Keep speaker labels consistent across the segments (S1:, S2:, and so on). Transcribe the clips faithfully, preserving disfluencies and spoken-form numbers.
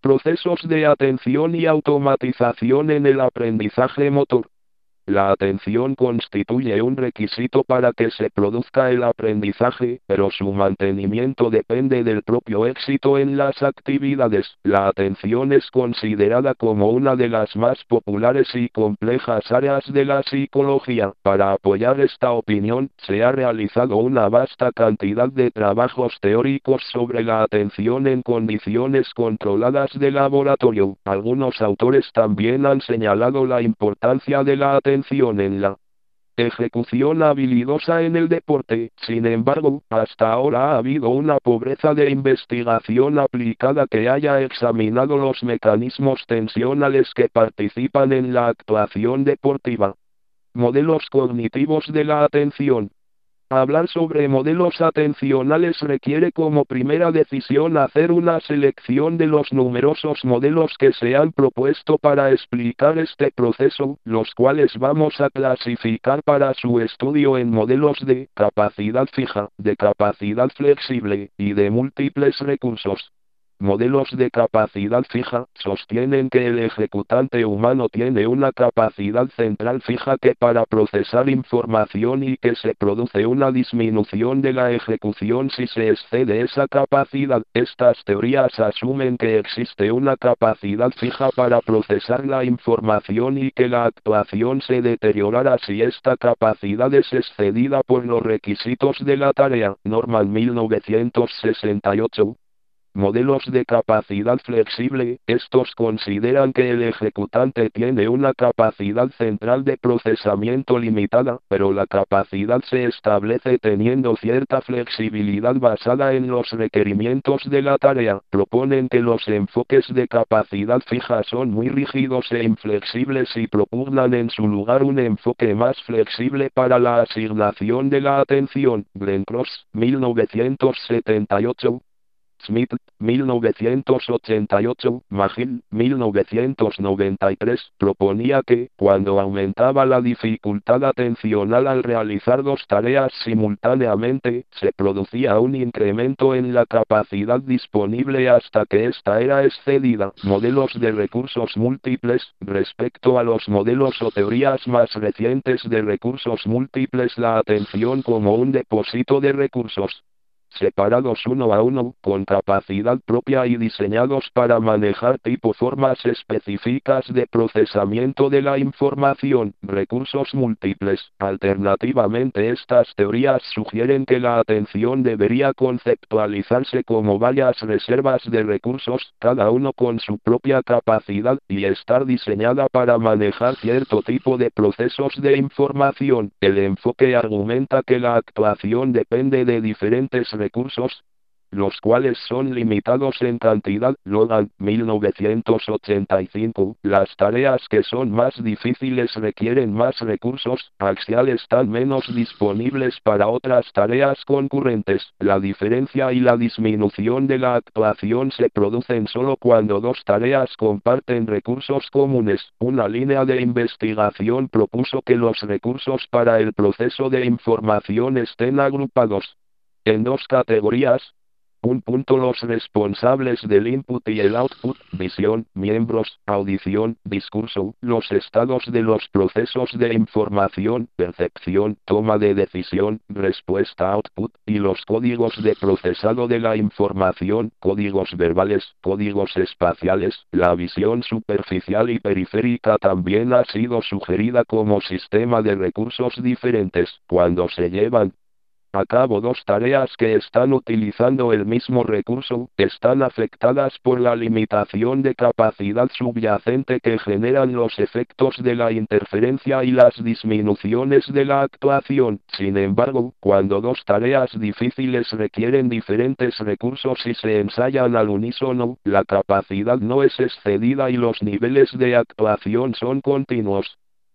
S1: procesos de atención y automatización en el aprendizaje motor. La atención constituye un requisito para que se produzca el aprendizaje, pero su mantenimiento depende del propio éxito en las actividades. La atención es considerada como una de las más populares y complejas áreas de la psicología. Para apoyar esta opinión, se ha realizado una vasta cantidad de trabajos teóricos sobre la atención en condiciones controladas de laboratorio. Algunos autores también han señalado la importancia de la atención en la ejecución habilidosa en el deporte. Sin embargo, hasta ahora ha habido una pobreza de investigación aplicada que haya examinado los mecanismos tensionales que participan en la actuación deportiva. Modelos cognitivos de la atención. Hablar sobre modelos atencionales requiere como primera decisión hacer una selección de los numerosos modelos que se han propuesto para explicar este proceso, los cuales vamos a clasificar para su estudio en modelos de capacidad fija, de capacidad flexible, y de múltiples recursos. Modelos de capacidad fija sostienen que el ejecutante humano tiene una capacidad central fija que para procesar información y que se produce una disminución de la ejecución si se excede esa capacidad. Estas teorías asumen que existe una capacidad fija para procesar la información y que la actuación se deteriorará si esta capacidad es excedida por los requisitos de la tarea. Norman mil novecientos sesenta y ocho. Modelos de capacidad flexible. Estos consideran que el ejecutante tiene una capacidad central de procesamiento limitada, pero la capacidad se establece teniendo cierta flexibilidad basada en los requerimientos de la tarea. Proponen que los enfoques de capacidad fija son muy rígidos e inflexibles y propugnan en su lugar un enfoque más flexible para la asignación de la atención. Glenn Cross, mil novecientos setenta y ocho. Smith, mil novecientos ochenta y ocho, McGill, mil novecientos noventa y tres, proponía que, cuando aumentaba la dificultad atencional al realizar dos tareas simultáneamente, se producía un incremento en la capacidad disponible hasta que ésta era excedida. Modelos de recursos múltiples. Respecto a los modelos o teorías más recientes de recursos múltiples, la atención como un depósito de recursos separados uno a uno, con capacidad propia y diseñados para manejar tipo formas específicas de procesamiento de la información, recursos múltiples. Alternativamente, estas teorías sugieren que la atención debería conceptualizarse como varias reservas de recursos, cada uno con su propia capacidad, y estar diseñada para manejar cierto tipo de procesos de información. El enfoque argumenta que la actuación depende de diferentes recursos, los cuales son limitados en cantidad. Logan, mil novecientos ochenta y cinco. Las tareas que son más difíciles requieren más recursos. Axial están menos disponibles para otras tareas concurrentes. La diferencia y la disminución de la actuación se producen solo cuando dos tareas comparten recursos comunes. Una línea de investigación propuso que los recursos para el proceso de información estén agrupados en dos categorías. Un punto los responsables del input y el output, visión, miembros, audición, discurso, los estados de los procesos de información, percepción, toma de decisión, respuesta output, y los códigos de procesado de la información, códigos verbales, códigos espaciales. La visión superficial y periférica también ha sido sugerida como sistema de recursos diferentes. Cuando se llevan a cabo dos tareas que están utilizando el mismo recurso, están afectadas por la limitación de capacidad subyacente que generan los efectos de la interferencia y las disminuciones de la actuación. Sin embargo, cuando dos tareas difíciles requieren diferentes recursos y se ensayan al unísono, la capacidad no es excedida y los niveles de actuación son continuos.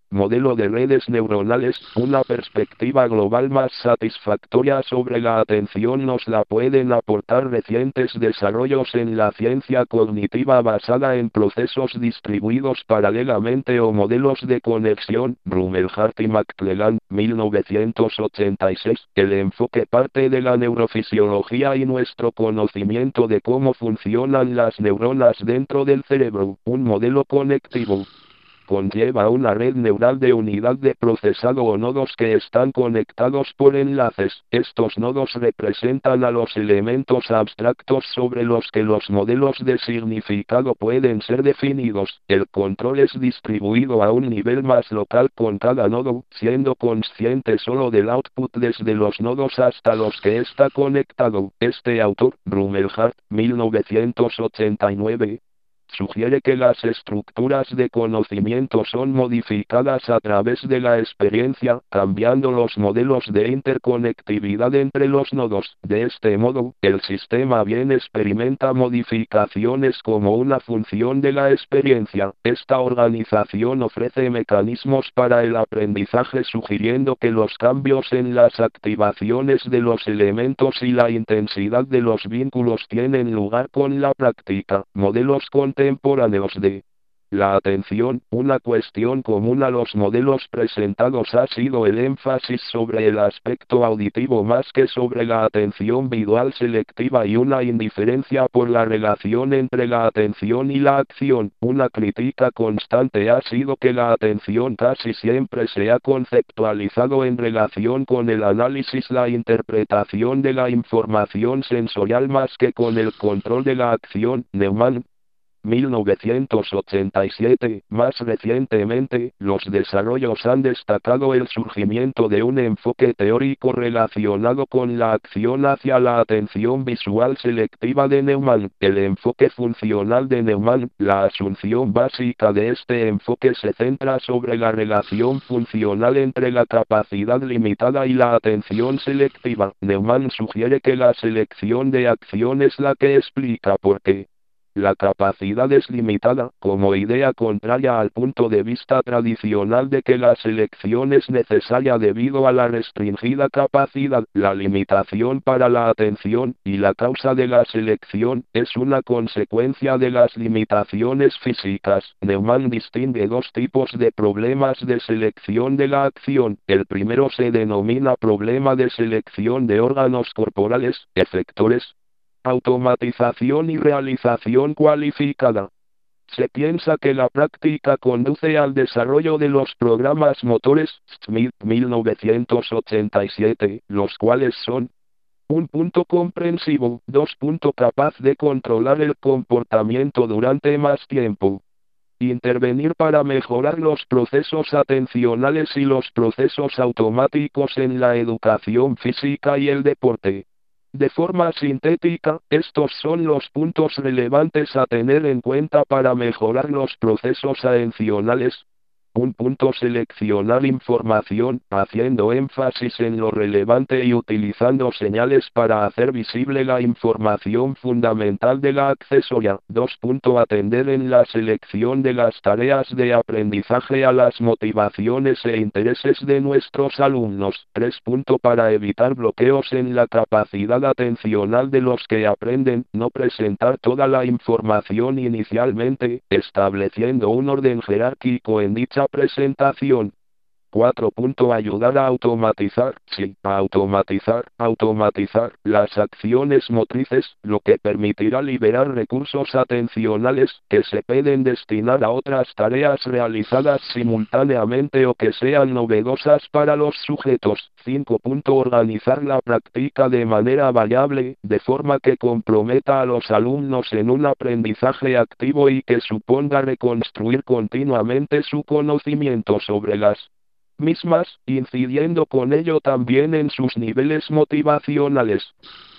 S1: Modelo de redes neuronales. Una perspectiva global más satisfactoria sobre la atención nos la pueden aportar recientes desarrollos en la ciencia cognitiva basada en procesos distribuidos paralelamente o modelos de conexión. Rumelhart y McClelland, mil novecientos ochenta y seis. El enfoque parte de la neurofisiología y nuestro conocimiento de cómo funcionan las neuronas dentro del cerebro. Un modelo conectivo conlleva una red neural de unidad de procesado o nodos que están conectados por enlaces. Estos nodos representan a los elementos abstractos sobre los que los modelos de significado pueden ser definidos. El control es distribuido a un nivel más local con cada nodo, siendo consciente solo del output desde los nodos hasta los que está conectado. Este autor, Rumelhart, mil novecientos ochenta y nueve, sugiere que las estructuras de conocimiento son modificadas a través de la experiencia, cambiando los modelos de interconectividad entre los nodos. De este modo, el sistema bien experimenta modificaciones como una función de la experiencia. Esta organización ofrece mecanismos para el aprendizaje sugiriendo que los cambios en las activaciones de los elementos y la intensidad de los vínculos tienen lugar con la práctica. Modelos con contemporáneos de la atención. Una cuestión común a los modelos presentados ha sido el énfasis sobre el aspecto auditivo más que sobre la atención visual selectiva y una indiferencia por la relación entre la atención y la acción. Una crítica constante ha sido que la atención casi siempre se ha conceptualizado en relación con el análisis, la interpretación de la información sensorial más que con el control de la acción. Neumann, mil novecientos ochenta y siete. Más recientemente, los desarrollos han destacado el surgimiento de un enfoque teórico relacionado con la acción hacia la atención visual selectiva de Neumann. El enfoque funcional de Neumann. La asunción básica de este enfoque se centra sobre la relación funcional entre la capacidad limitada y la atención selectiva. Neumann sugiere que la selección de acción es la que explica por qué la capacidad es limitada, como idea contraria al punto de vista tradicional de que la selección es necesaria debido a la restringida capacidad. La limitación para la atención, y la causa de la selección, es una consecuencia de las limitaciones físicas. Neumann distingue dos tipos de problemas de selección de la acción. El primero se denomina problema de selección de órganos corporales, efectores, automatización y realización cualificada. Se piensa que la práctica conduce al desarrollo de los programas motores, Smith, mil novecientos ochenta y siete, los cuales son: un punto comprensivo, dos punto capaz de controlar el comportamiento durante más tiempo. Intervenir para mejorar los procesos atencionales y los procesos automáticos en la educación física y el deporte. De forma sintética, estos son los puntos relevantes a tener en cuenta para mejorar los procesos atencionales. Un punto: seleccionar información, haciendo énfasis en lo relevante y utilizando señales para hacer visible la información fundamental de la accesoria. dos. Atender en la selección de las tareas de aprendizaje a las motivaciones e intereses de nuestros alumnos. tres. Para evitar bloqueos en la capacidad atencional de los que aprenden, no presentar toda la información inicialmente, estableciendo un orden jerárquico en dicha presentación. cuatro. Ayudar a automatizar, sí, a automatizar, automatizar las acciones motrices, lo que permitirá liberar recursos atencionales que se pueden destinar a otras tareas realizadas simultáneamente o que sean novedosas para los sujetos. cinco. Organizar la práctica de manera variable, de forma que comprometa a los alumnos en un aprendizaje activo y que suponga reconstruir continuamente su conocimiento sobre las mismas, incidiendo con ello también en sus niveles motivacionales.